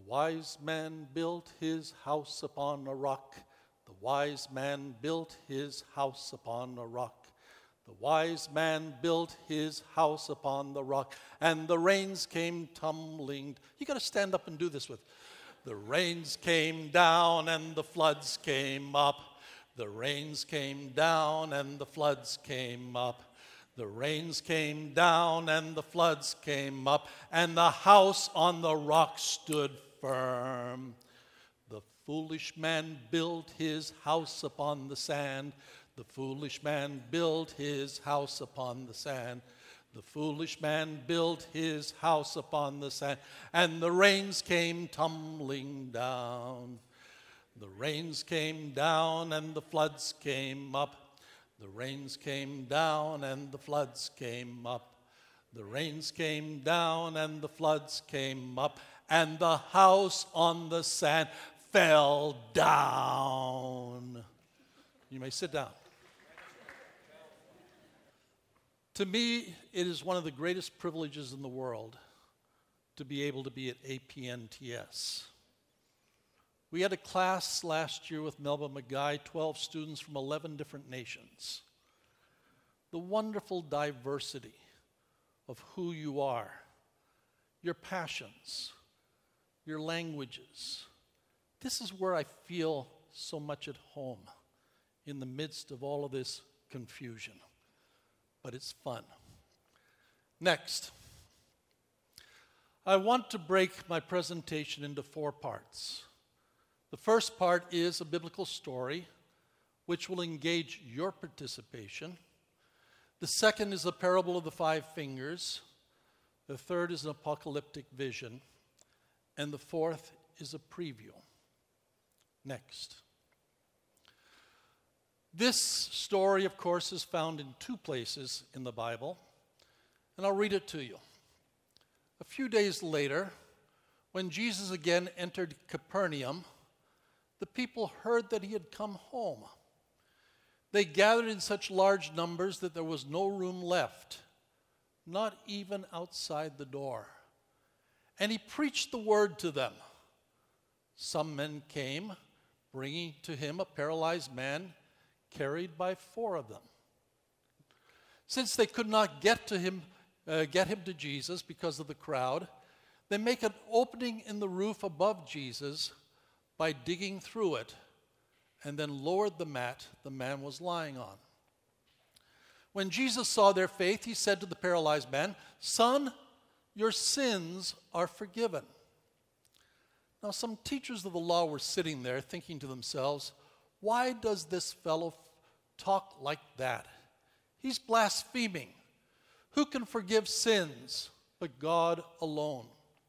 wise man built his house upon a rock. The wise man built his house upon a rock. The wise man built his house upon the rock, and the rains came tumbling. You got to stand up and do this with. The rains came down and the floods came up. The rains came down and the floods came up. The rains came down and the floods came up, and the house on the rock stood firm. The foolish man built his house upon the sand. The foolish man built his house upon the sand. The foolish man built his house upon the sand, and the rains came tumbling down. The rains came down and the floods came up. The rains came down and the floods came up. The rains came down and the floods came up, and the house on the sand fell down. You may sit down. To me, it is one of the greatest privileges in the world to be able to be at APNTS. We had a class last year with Melba McGuy, 12 students from 11 different nations. The wonderful diversity of who you are, your passions, your languages. This is where I feel so much at home in the midst of all of this confusion. But it's fun. Next, I want to break my presentation into 4 parts. The first part is a biblical story, which will engage your participation. The second is a parable of the 5 fingers. The third is an apocalyptic vision. And the fourth is a preview. Next. This story, of course, is found in 2 places in the Bible, and I'll read it to you. A few days later, when Jesus again entered Capernaum, the people heard that he had come home. They gathered in such large numbers that there was no room left, not even outside the door. And he preached the word to them. Some men came, bringing to him a paralyzed man, carried by 4 of them. Since they could not get him to Jesus because of the crowd, they make an opening in the roof above Jesus by digging through it, and then lowered the mat the man was lying on. When Jesus saw their faith, he said to the paralyzed man, "Son, your sins are forgiven." Now some teachers of the law were sitting there thinking to themselves, "Why does this fellow talk like that? He's blaspheming. Who can forgive sins but God alone?"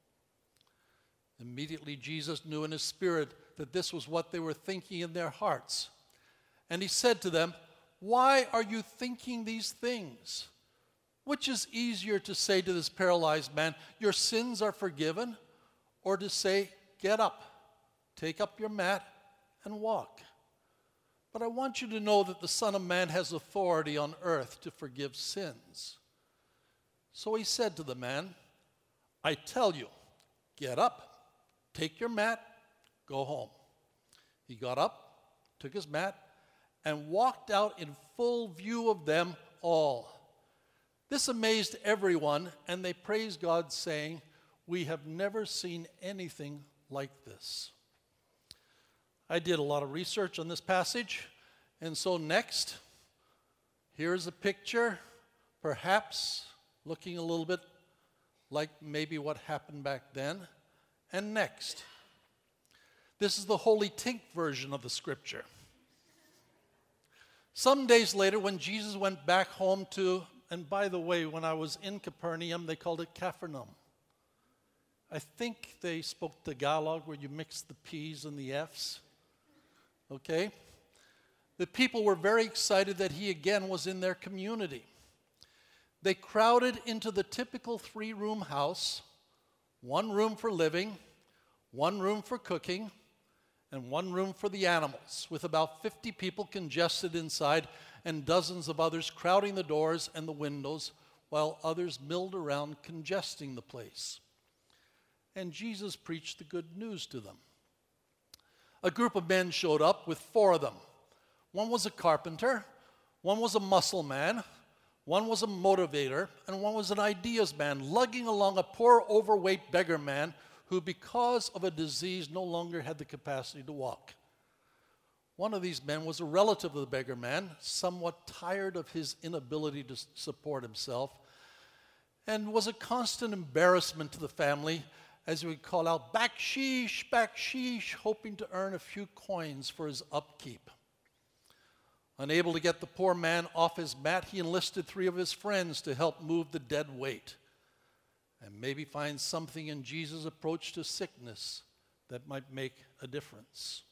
Immediately Jesus knew in his spirit that this was what they were thinking in their hearts. And he said to them, "Why are you thinking these things? Which is easier to say to this paralyzed man, 'Your sins are forgiven,' or to say, 'Get up, take up your mat, and walk'? But I want you to know that the Son of Man has authority on earth to forgive sins." So he said to the man, "I tell you, get up, take your mat, go home." He got up, took his mat, and walked out in full view of them all. This amazed everyone, and they praised God, saying, "We have never seen anything like this." I did a lot of research on this passage, and so next, here's a picture, perhaps looking a little bit like maybe what happened back then. And next, this is the Holy Tink version of the scripture. Some days later, when Jesus went back home to, and by the way, when I was in Capernaum, they called it Capharnaum. I think they spoke Tagalog, where you mix the P's and the F's. Okay? The people were very excited that he again was in their community. They crowded into the typical 3-room house, 1 room for living, 1 room for cooking, and 1 room for the animals, with about 50 people congested inside and dozens of others crowding the doors and the windows, while others milled around congesting the place. and Jesus preached the good news to them. A group of men showed up with 4 of them. One was a carpenter, one was a muscle man, one was a motivator, and one was an ideas man, lugging along a poor, overweight beggar man who, because of a disease, no longer had the capacity to walk. One of these men was a relative of the beggar man, somewhat tired of his inability to support himself, and was a constant embarrassment to the family as he would call out, "Baksheesh, baksheesh," hoping to earn a few coins for his upkeep. Unable to get the poor man off his mat, he enlisted 3 of his friends to help move the dead weight and maybe find something in Jesus' approach to sickness that might make a difference.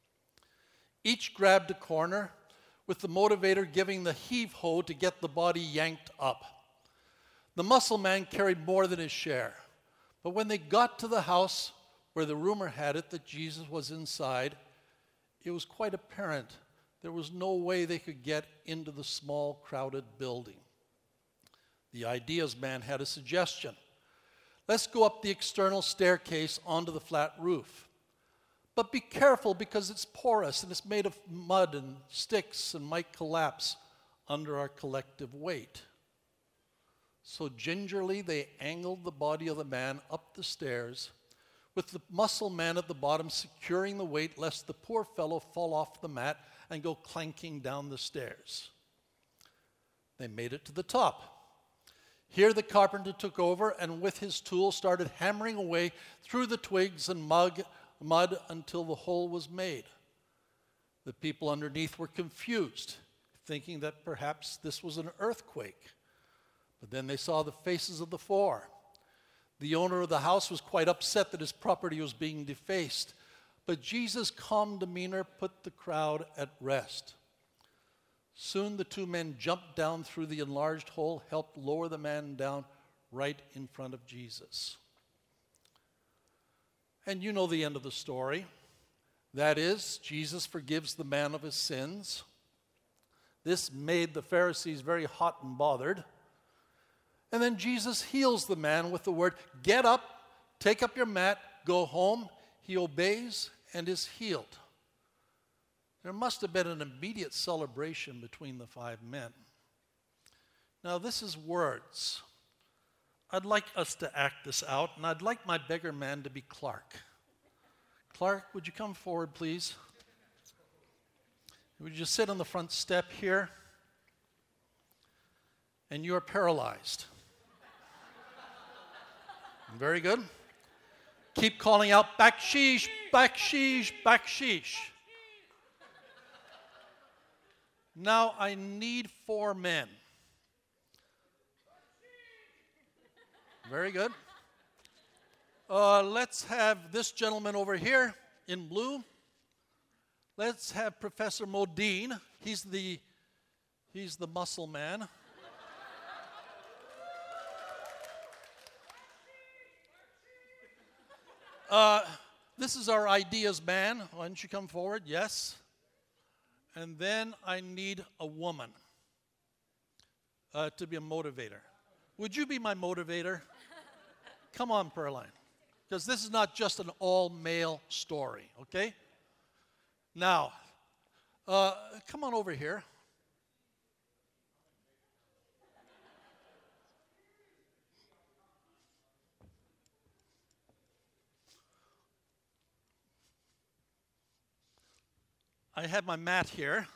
Each grabbed a corner, with the motivator giving the heave-ho to get the body yanked up. The muscle man carried more than his share, but when they got to the house where the rumor had it that Jesus was inside, it was quite apparent there was no way they could get into the small, crowded building. The ideas man had a suggestion. Let's go up the external staircase onto the flat roof. But be careful because it's porous and it's made of mud and sticks and might collapse under our collective weight. So gingerly they angled the body of the man up the stairs, with the muscle man at the bottom securing the weight lest the poor fellow fall off the mat and go clanking down the stairs. They made it to the top. Here the carpenter took over and with his tool started hammering away through the twigs and mud until the hole was made. The people underneath were confused, thinking that perhaps this was an earthquake. But then they saw the faces of the 4. The owner of the house was quite upset that his property was being defaced, but Jesus' calm demeanor put the crowd at rest. Soon the 2 men jumped down through the enlarged hole, helped lower the man down right in front of Jesus. And you know the end of the story. That is, Jesus forgives the man of his sins. This made the Pharisees very hot and bothered. And then Jesus heals the man with the word, "Get up, take up your mat, go home." He obeys and is healed. There must have been an immediate celebration between the 5 men. Now this is words. I'd like us to act this out, and I'd like my beggar man to be Clark. Clark, would you come forward, please? Would you sit on the front step here? And you are paralyzed. Very good. Keep calling out, "Baksheesh, baksheesh, baksheesh." Now I need 4 men. Very good. Let's have this gentleman over here in blue. Let's have Professor Modine. He's the muscle man. This is our ideas man. Why don't you come forward? Yes. And then I need a woman to be a motivator. Would you be my motivator? Come on, Pearline. Because this is not just an all-male story, okay? Now, come on over here. I have my mat here.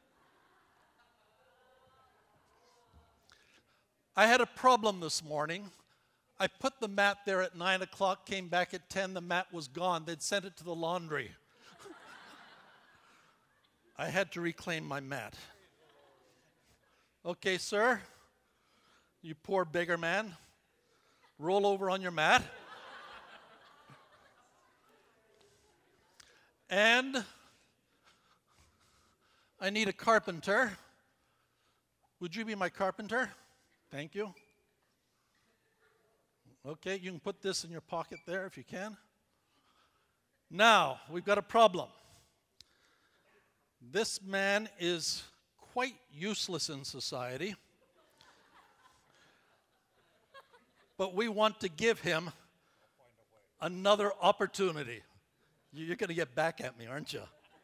I had a problem this morning. I put the mat there at 9 o'clock, came back at 10, the mat was gone. They'd sent it to the laundry. I had to reclaim my mat. Okay, sir, you poor beggar man, roll over on your mat. And I need a carpenter. Would you be my carpenter? Thank you. Okay, you can put this in your pocket there if you can. Now, we've got a problem. This man is quite useless in society, but we want to give him Another opportunity. You're going to get back at me, aren't you?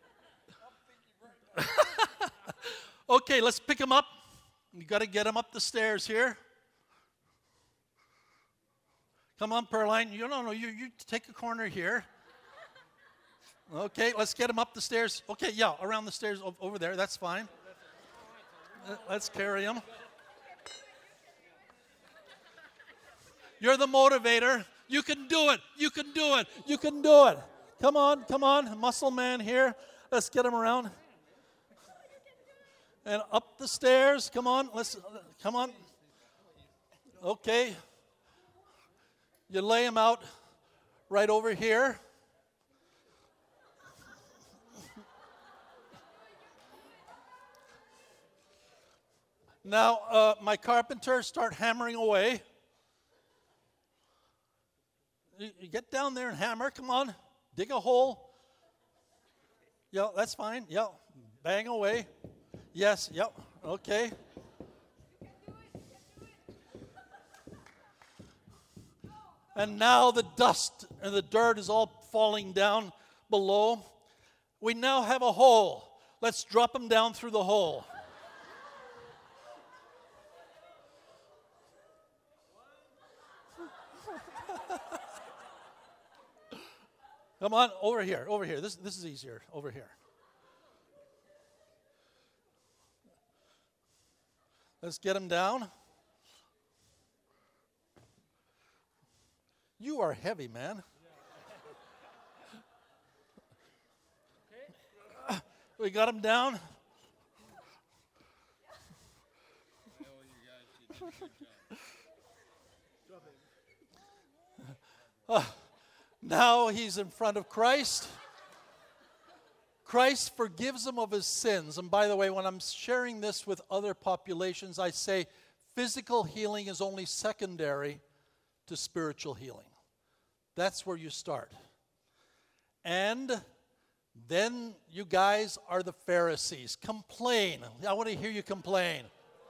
Okay, let's pick him up. You got to get him up the stairs here. Come on, Pearline. You take a corner here. Okay, let's get him up the stairs. Okay, yeah, around the stairs over there. That's fine. Let's carry him. You're the motivator. You can do it. You can do it. You can do it. Come on. Muscle man here. Let's get him around. And up the stairs. Come on. Come on. Okay. You lay him out right over here. Now, my carpenter, start hammering away. You get down there and hammer. Come on. Dig a hole. Yeah, that's fine. Yeah. Bang away. Yes. Yep. Okay. And now the dust and the dirt is all falling down below. We now have a hole. Let's drop him down through the hole. Come on, over here. This is easier, over here. Let's get him down. You are heavy, man. We got him down. Now he's in front of Christ. Christ forgives him of his sins. And by the way, when I'm sharing this with other populations, I say physical healing is only secondary to spiritual healing. That's where you start. And then you guys are the Pharisees. Complain. I want to hear you complain.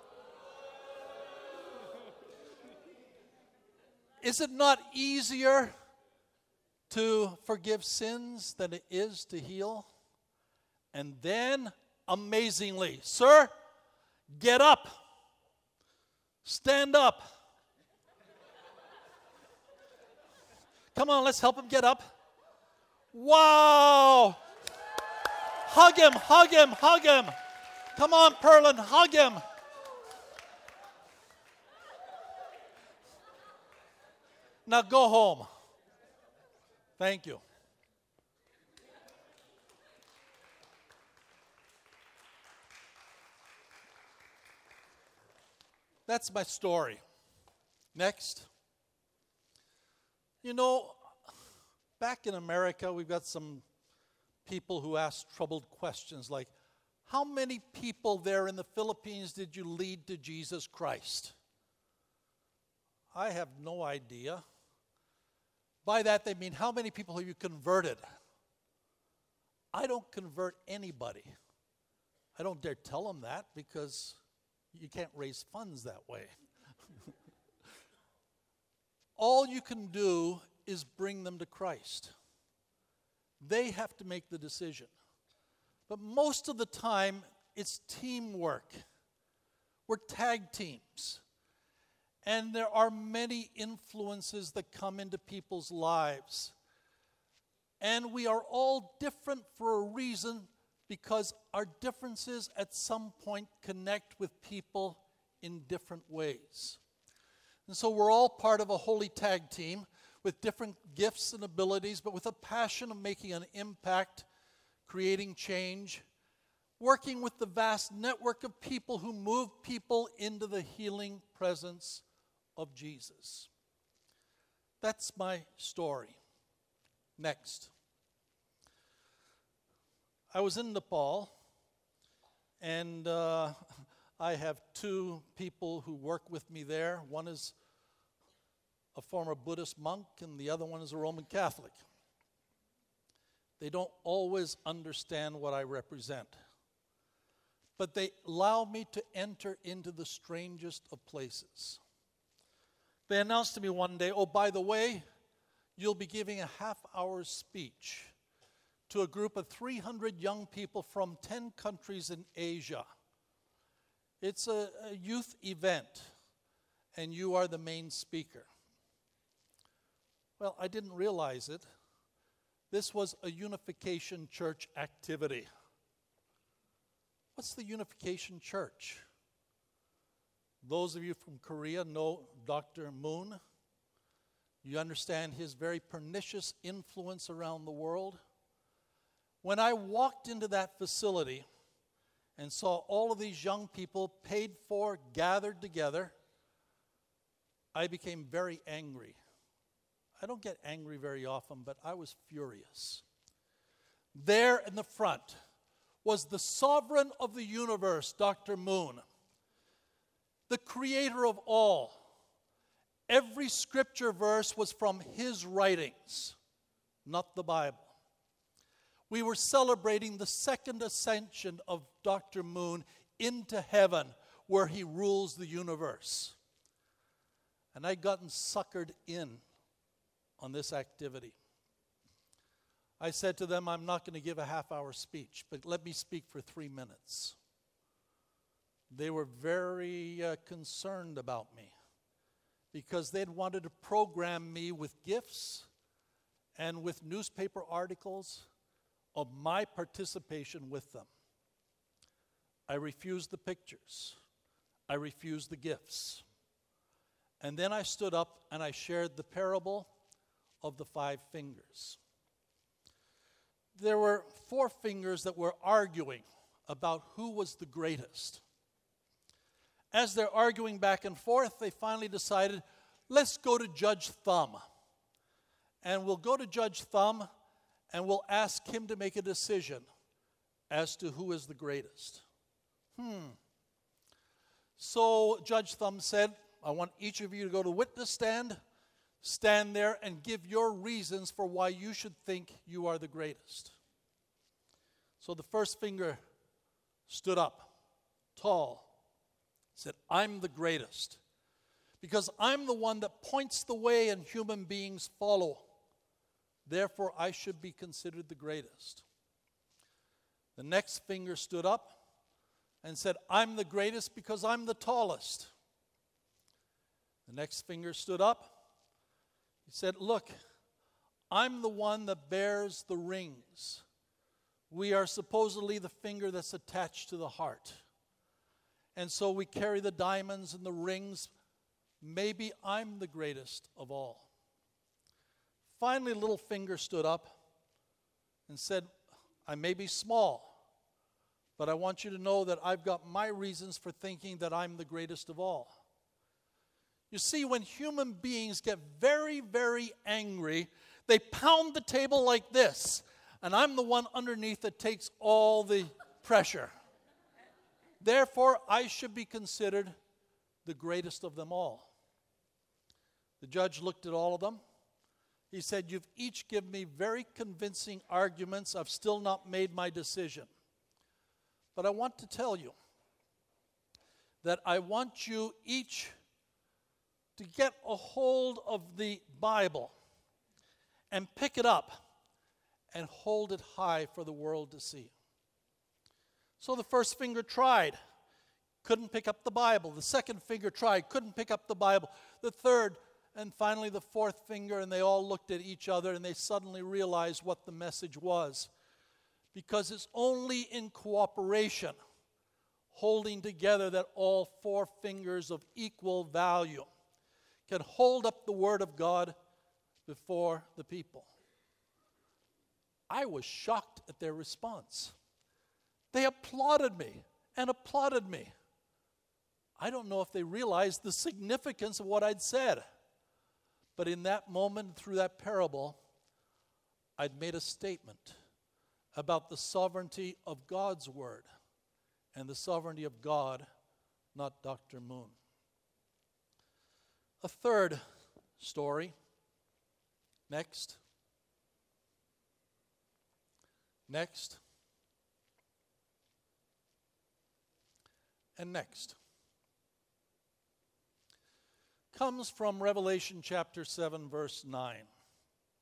Is it not easier to forgive sins than it is to heal? And then, amazingly, sir, get up. Stand up. Come on, let's help him get up. Wow. Hug him. Come on, Perlin, hug him. Now go home. Thank you. That's my story. Next. You know, back in America, we've got some people who ask troubled questions like, how many people there in the Philippines did you lead to Jesus Christ? I have no idea. By that they mean, how many people have you converted? I don't convert anybody. I don't dare tell them that because you can't raise funds that way. All you can do is bring them to Christ. They have to make the decision. But most of the time, it's teamwork. We're tag teams. And there are many influences that come into people's lives. And we are all different for a reason, because our differences at some point connect with people in different ways. And so we're all part of a holy tag team with different gifts and abilities, but with a passion of making an impact, creating change, working with the vast network of people who move people into the healing presence of Jesus. That's my story. Next. I was in Nepal, and I have two people who work with me there. One is a former Buddhist monk, and the other one is a Roman Catholic. They don't always understand what I represent, but they allow me to enter into the strangest of places. They announced to me one day, oh, by the way, you'll be giving a half-hour speech to a group of 300 young people from 10 countries in Asia. It's a youth event, and you are the main speaker. Well, I didn't realize it. This was a Unification Church activity. What's the Unification Church? Those of you from Korea know Dr. Moon. You understand his very pernicious influence around the world. When I walked into that facility and saw all of these young people paid for, gathered together, I became very angry. I don't get angry very often, but I was furious. There in the front was the sovereign of the universe, Dr. Moon, the creator of all. Every scripture verse was from his writings, not the Bible. We were celebrating the second ascension of Dr. Moon into heaven, where he rules the universe. And I'd gotten suckered in on this activity. I said to them, I'm not going to give a half-hour speech, but let me speak for 3 minutes. They were very concerned about me because they'd wanted to program me with gifts and with newspaper articles of my participation with them. I refused the pictures. I refused the gifts. And then I stood up and I shared the parable of the 5 fingers. There were 4 fingers that were arguing about who was the greatest. As they're arguing back and forth, they finally decided, let's go to Judge Thumb. And we'll go to Judge Thumb and we'll ask him to make a decision as to who is the greatest. So Judge Thumb said, I want each of you to go to the witness stand, stand there and give your reasons for why you should think you are the greatest. So the first finger stood up, tall, said, I'm the greatest because I'm the one that points the way and human beings follow. Therefore, I should be considered the greatest. The next finger stood up and said, I'm the greatest because I'm the tallest. The next finger stood up. He said, look, I'm the one that bears the rings. We are supposedly the finger that's attached to the heart. And so we carry the diamonds and the rings. Maybe I'm the greatest of all. Finally, little finger stood up and said, I may be small, but I want you to know that I've got my reasons for thinking that I'm the greatest of all. You see, when human beings get very, very angry, they pound the table like this, and I'm the one underneath that takes all the pressure. Therefore, I should be considered the greatest of them all. The judge looked at all of them. He said, you've each given me very convincing arguments. I've still not made my decision. But I want to tell you that I want you each to get a hold of the Bible and pick it up and hold it high for the world to see. So the first finger tried, couldn't pick up the Bible. The second finger tried, couldn't pick up the Bible. The third, and finally the fourth finger, and they all looked at each other and they suddenly realized what the message was. Because it's only in cooperation, holding together, that all 4 fingers of equal value can hold up the Word of God before the people. I was shocked at their response. They applauded me and applauded me. I don't know if they realized the significance of what I'd said. But in that moment, through that parable, I'd made a statement about the sovereignty of God's Word and the sovereignty of God, not Dr. Moon. A third story. Next. Next. And next. Comes from Revelation chapter 7, verse 9.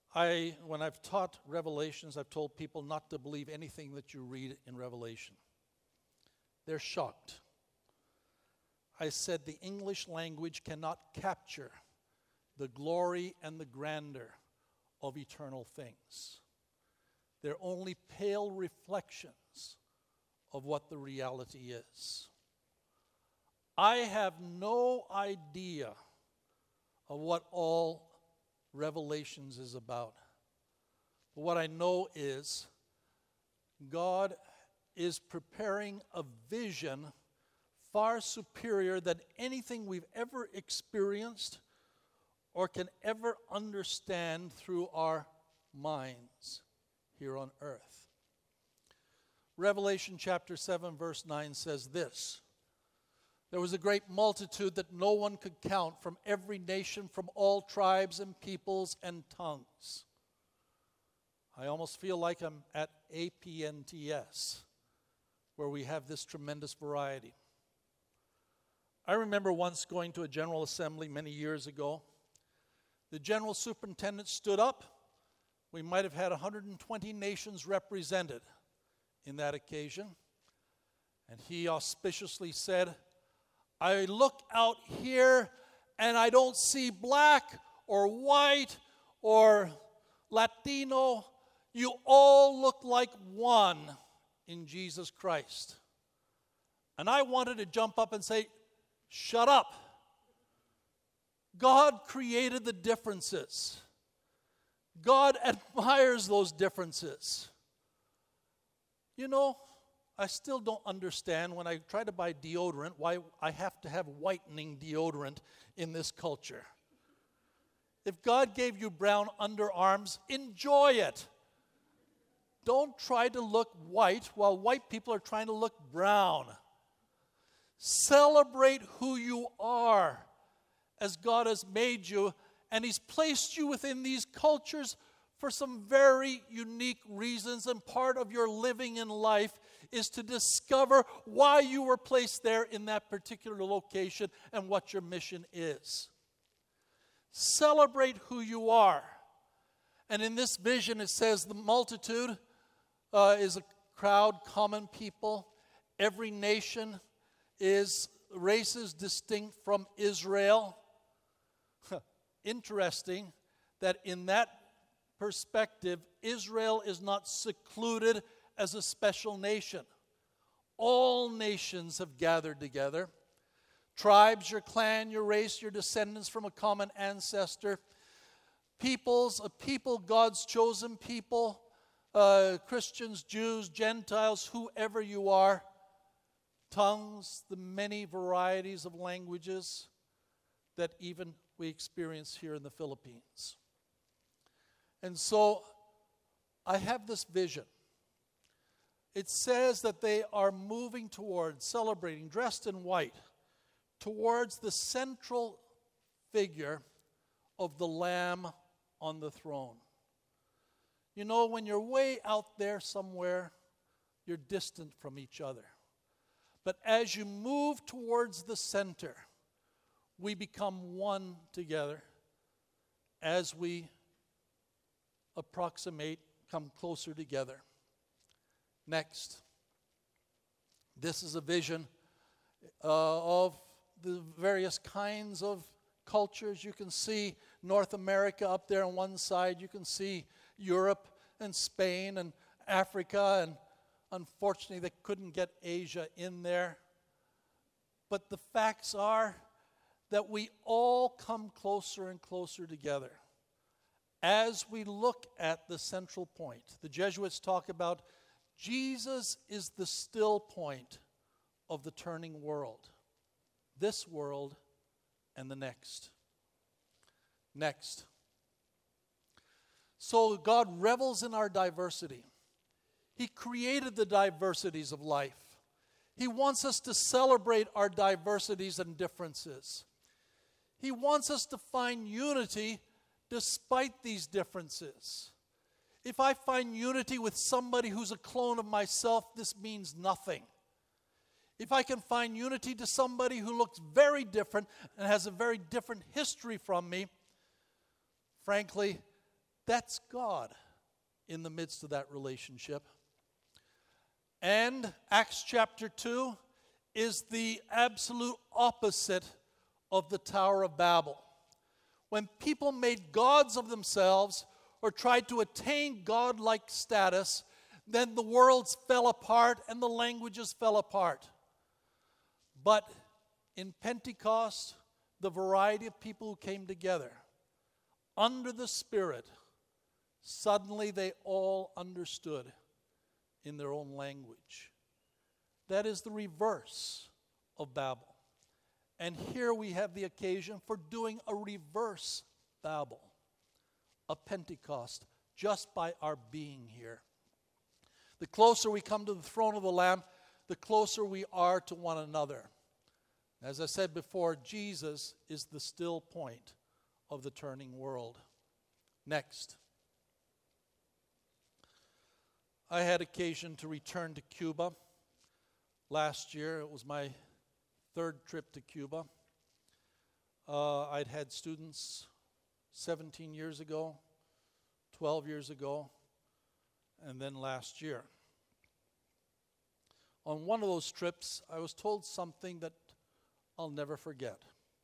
When I've taught Revelations, I've told people not to believe anything that you read in Revelation. They're shocked. I said the English language cannot capture the glory and the grandeur of eternal things. They're only pale reflections of what the reality is. I have no idea of what all Revelations is about. But what I know is God is preparing a vision far superior than anything we've ever experienced or can ever understand through our minds here on earth. Revelation chapter 7 verse 9 says this: "There was a great multitude that no one could count from every nation, from all tribes and peoples and tongues." I almost feel like I'm at APNTS, where we have this tremendous variety. I remember once going to a General Assembly many years ago. The General Superintendent stood up. We might have had 120 nations represented in that occasion. And he auspiciously said, "I look out here and I don't see black or white or Latino. You all look like one in Jesus Christ." And I wanted to jump up and say, "Shut up." God created the differences. God admires those differences. You know, I still don't understand when I try to buy deodorant why I have to have whitening deodorant in this culture. If God gave you brown underarms, enjoy it. Don't try to look white while white people are trying to look brown. Celebrate who you are as God has made you, and He's placed you within these cultures for some very unique reasons, and part of your living in life is to discover why you were placed there in that particular location and what your mission is. Celebrate who you are. And in this vision it says the multitude is a crowd, common people. Every nation is races distinct from Israel. Interesting that in that perspective, Israel is not secluded as a special nation. All nations have gathered together. Tribes, your clan, your race, your descendants from a common ancestor. Peoples, a people, God's chosen people. Christians, Jews, Gentiles, whoever you are. Tongues, the many varieties of languages that even we experience here in the Philippines. And so I have this vision. It says that they are moving towards, celebrating, dressed in white, towards the central figure of the Lamb on the throne. You know, when you're way out there somewhere, you're distant from each other. But as you move towards the center, we become one together as we approximate, come closer together. Next, this is a vision of the various kinds of cultures. You can see North America up there on one side. You can see Europe and Spain and Africa, and unfortunately they couldn't get Asia in there. But the facts are that we all come closer and closer together as we look at the central point. The Jesuits talk about Jesus is the still point of the turning world, this world and the next. Next. So God revels in our diversity. He created the diversities of life. He wants us to celebrate our diversities and differences. He wants us to find unity despite these differences. If I find unity with somebody who's a clone of myself, this means nothing. If I can find unity to somebody who looks very different and has a very different history from me, frankly, that's God in the midst of that relationship. And Acts chapter 2 is the absolute opposite of the Tower of Babel. When people made gods of themselves or tried to attain God-like status, then the worlds fell apart and the languages fell apart. But in Pentecost, the variety of people who came together under the Spirit, suddenly they all understood in their own language. That is the reverse of Babel. And here we have the occasion for doing a reverse Babel, a Pentecost, just by our being here. The closer we come to the throne of the Lamb, the closer we are to one another. As I said before, Jesus is the still point of the turning world. Next. I had occasion to return to Cuba last year. It was my third trip to Cuba. I'd had students 17 years ago, 12 years ago, and then last year. On one of those trips, I was told something that I'll never forget.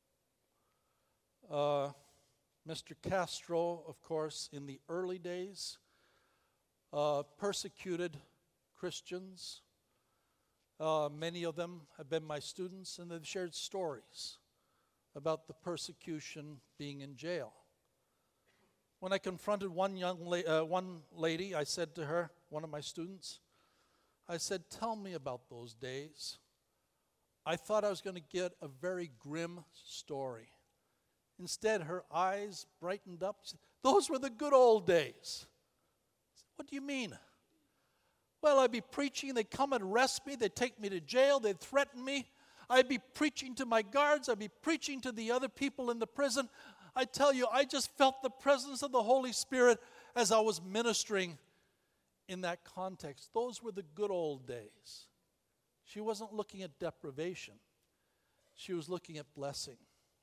Mr. Castro, of course, in the early days, persecuted Christians. Many of them have been my students, and they've shared stories about the persecution being in jail. When I confronted one lady, I said to her, one of my students, I said, "Tell me about those days." I thought I was going to get a very grim story. Instead, her eyes brightened up. She said, "Those were the good old days." I said, "What do you mean?" "Well, I'd be preaching, they'd come and arrest me, they'd take me to jail, they'd threaten me. I'd be preaching to my guards, I'd be preaching to the other people in the prison. I tell you, I just felt the presence of the Holy Spirit as I was ministering in that context. Those were the good old days." She wasn't looking at deprivation. She was looking at blessing.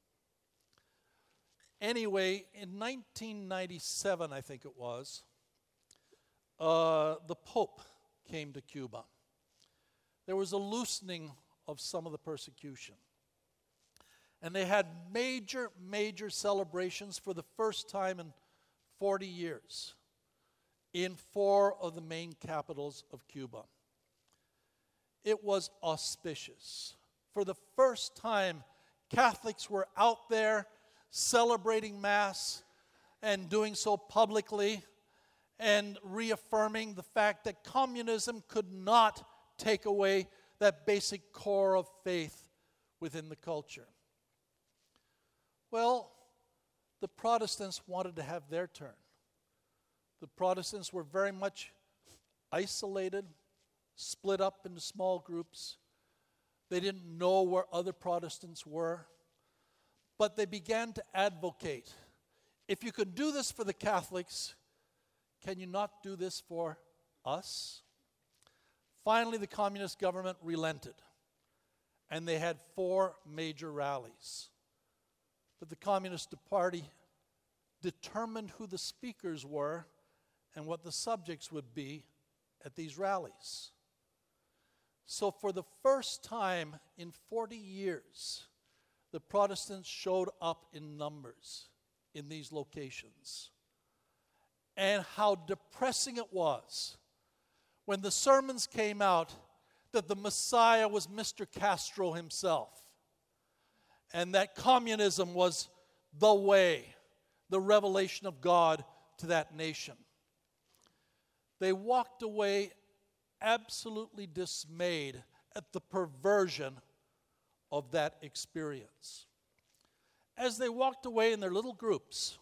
Anyway, in 1997, I think it was, the Pope came to Cuba. There was a loosening of some of the persecution. And they had major celebrations for the first time in 40 years in 4 of the main capitals of Cuba. It was auspicious. For the first time, Catholics were out there celebrating Mass and doing so publicly and reaffirming the fact that communism could not take away that basic core of faith within the culture. Well, the Protestants wanted to have their turn. The Protestants were very much isolated, split up into small groups. They didn't know where other Protestants were. But they began to advocate, if you could do this for the Catholics, can you not do this for us? Finally, the communist government relented, and they had 4 major rallies. But the Communist Party determined who the speakers were and what the subjects would be at these rallies. So for the first time in 40 years, the Protestants showed up in numbers in these locations. And how depressing it was when the sermons came out that the Messiah was Mr. Castro himself, and that communism was the way, the revelation of God to that nation. They walked away absolutely dismayed at the perversion of that experience. As they walked away in their little groups,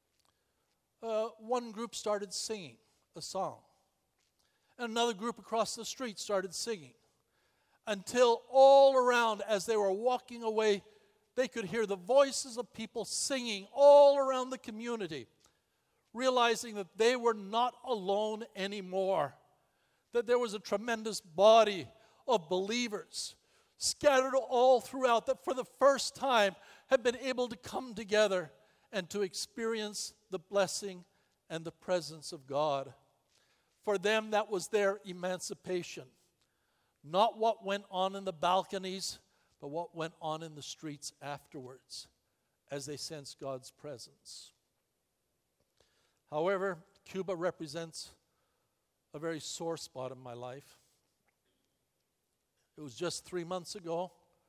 one group started singing a song. And another group across the street started singing. Until all around, as they were walking away, they could hear the voices of people singing all around the community, realizing that they were not alone anymore, that there was a tremendous body of believers scattered all throughout that for the first time had been able to come together and to experience the blessing and the presence of God. For them, that was their emancipation. Not what went on in the balconies, but what went on in the streets afterwards as they sensed God's presence. However, Cuba represents a very sore spot in my life. It was just 3 months ago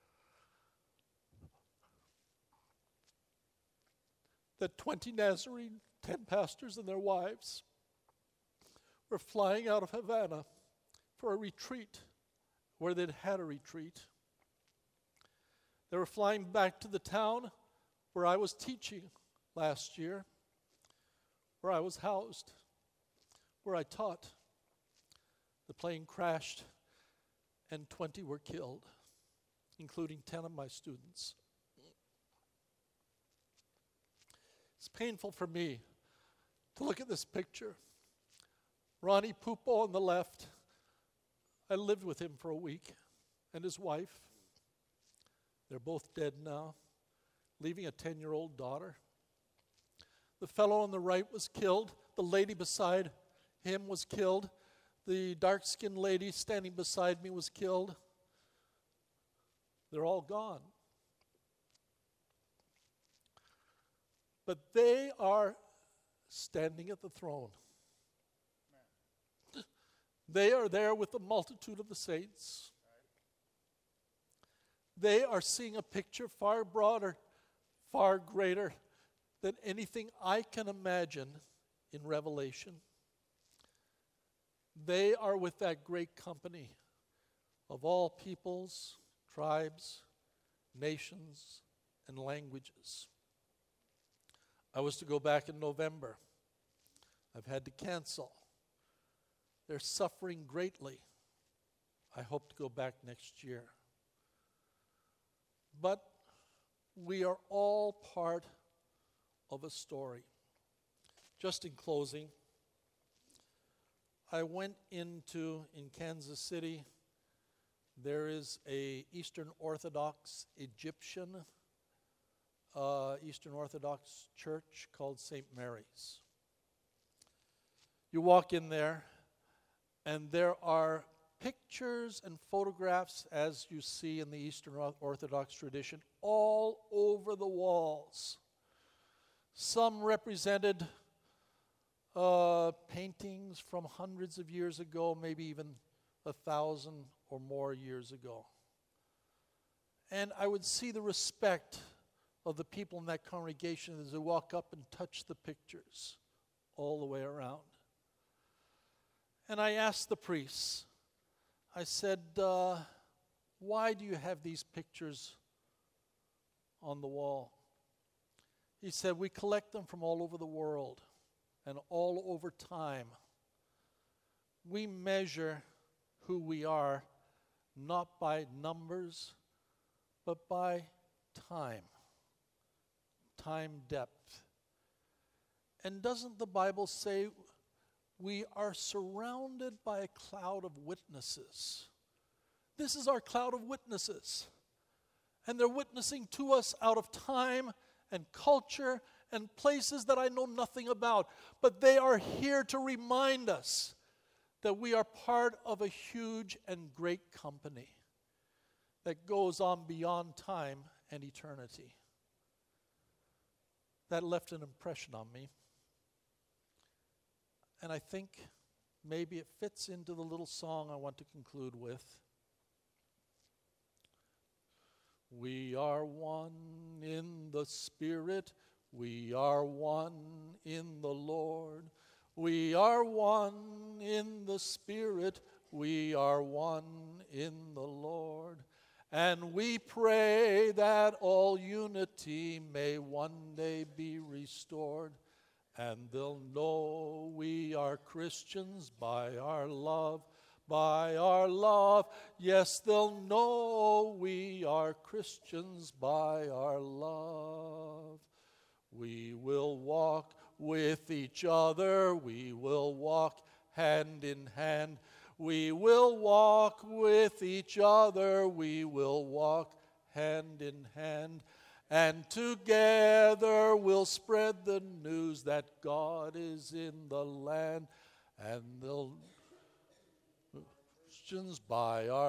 that 20 Nazarene, 10 pastors and their wives were flying out of Havana for a retreat where they'd had a retreat. They were flying back to the town where I was teaching last year, where I was housed, where I taught. The plane crashed and 20 were killed, including 10 of my students. It's painful for me to look at this picture. Ronnie Pupo on the left, I lived with him for a week, and his wife. They're both dead now, leaving a 10-year-old daughter. The fellow on the right was killed. The lady beside him was killed. The dark-skinned lady standing beside me was killed. They're all gone. But they are standing at the throne. They are there with the multitude of the saints. They are seeing a picture far broader, far greater than anything I can imagine in Revelation. They are with that great company of all peoples, tribes, nations, and languages. I was to go back in November. I've had to cancel. They're suffering greatly. I hope to go back next year. But we are all part of a story. Just in closing, I went in Kansas City, there is a Eastern Orthodox Egyptian Eastern Orthodox church called St. Mary's. You walk in there, and there are pictures and photographs, as you see in the Eastern Orthodox tradition, all over the walls. Some represented paintings from hundreds of years ago, maybe even 1,000 or more years ago. And I would see the respect of the people in that congregation as they walk up and touch the pictures all the way around. And I asked the priests, I said, why do you have these pictures on the wall? He said, we collect them from all over the world and all over time. We measure who we are not by numbers, but by time depth. And doesn't the Bible say we are surrounded by a cloud of witnesses? This is our cloud of witnesses. And they're witnessing to us out of time and culture and places that I know nothing about. But they are here to remind us that we are part of a huge and great company that goes on beyond time and eternity. That left an impression on me. And I think maybe it fits into the little song I want to conclude with. We are one in the Spirit, we are one in the Lord. We are one in the Spirit, we are one in the Lord. And we pray that all unity may one day be restored. And they'll know we are Christians by our love, by our love. Yes, they'll know we are Christians by our love. We will walk with each other. We will walk hand in hand. We will walk with each other. We will walk hand in hand. And together we'll spread the news that God is in the land. And they'll Christians by our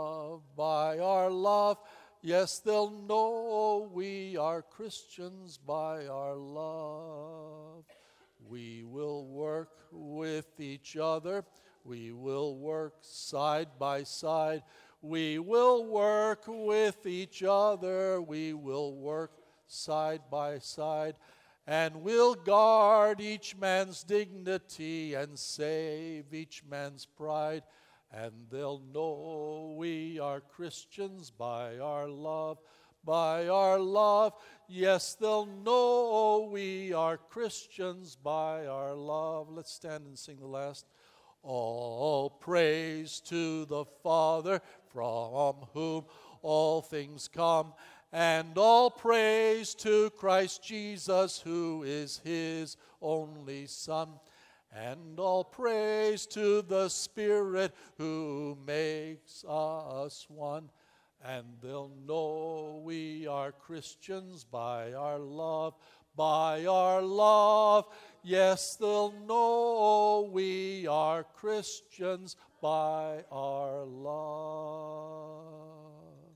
love. Yes, they'll know we are Christians by our love. We will work with each other. We will work side by side. We will work with each other. We will work side by side. And we'll guard each man's dignity and save each man's pride. And they'll know we are Christians by our love. By our love, yes, they'll know we are Christians by our love. Let's stand and sing the last. All praise to the Father, from whom all things come, and all praise to Christ Jesus, who is his only Son. And all praise to the Spirit who makes us one. And they'll know we are Christians by our love. By our love, yes, they'll know we are Christians by our love.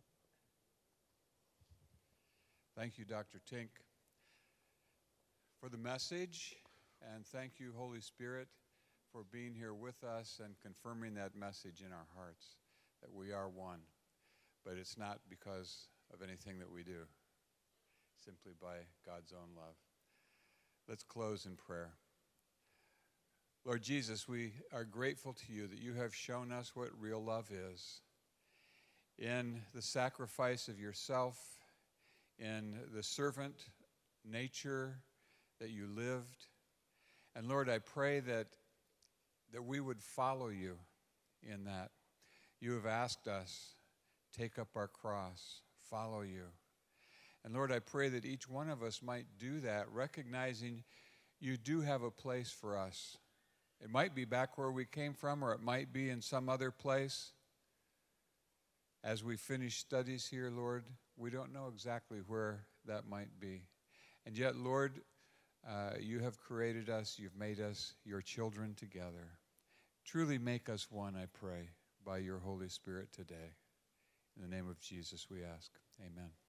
Thank you, Dr. Tink, for the message, and thank you, Holy Spirit, for being here with us and confirming that message in our hearts, that we are one. But it's not because of anything that we do, simply by God's own love. Let's close in prayer. Lord Jesus, we are grateful to you that you have shown us what real love is. In the sacrifice of yourself, in the servant nature that you lived. And Lord, I pray that we would follow you in that. You have asked us, take up our cross, follow you. And Lord, I pray that each one of us might do that, recognizing you do have a place for us. It might be back where we came from, or it might be in some other place. As we finish studies here, Lord, we don't know exactly where that might be. And yet, Lord, you have created us, you've made us your children together. Truly make us one, I pray, by your Holy Spirit today. In the name of Jesus we ask. Amen.